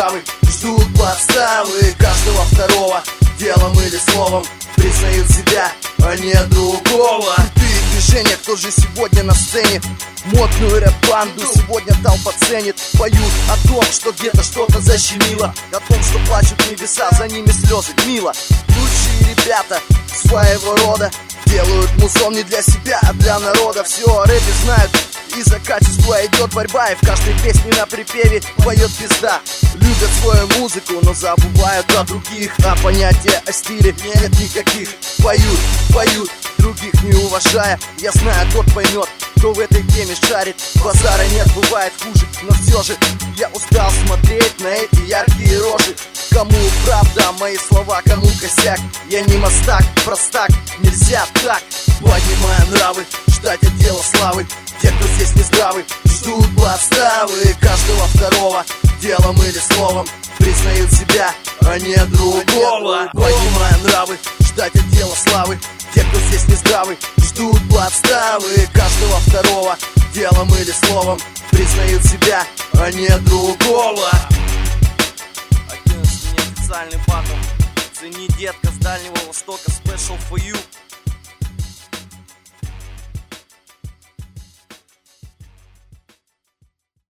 нравы ждут подставы. Каждого второго делом или словом признают себя, а не другого. Крутые движения, кто же сегодня на сцене? Модную рэп-банду сегодня толпа ценит. Поют о том, что где-то что-то защемило, о том, что плачут небеса, за ними слезы мило. Лучшие ребята своего рода делают музон не для себя, а для народа. Все о рэпе знают, и за качество идет борьба, и в каждой песне на припеве поет пизда. Любят свою музыку, но забывают о других, а понятия о стиле нет никаких. Поют, других не уважая. Я знаю, тот поймет, кто в этой теме шарит. Базара нет, бывает хуже, но все же я устал смотреть на эти яркие рожи. Кому правда мои слова, кому косяк. Я не мастак, простак, нельзя так. Поднимая нравы, ждать отдела славы. Те, кто здесь не здравы, ждут подставы. Каждого второго делом или словом признают себя, а не другого. Поднимая нравы, ждать отдела славы. Те, кто здесь не здравы, ждут подставы. Каждого второго делом или словом признают себя, а не другого. 11 неофициальный батл. Цени, детка, с Дальнего Востока, special for you.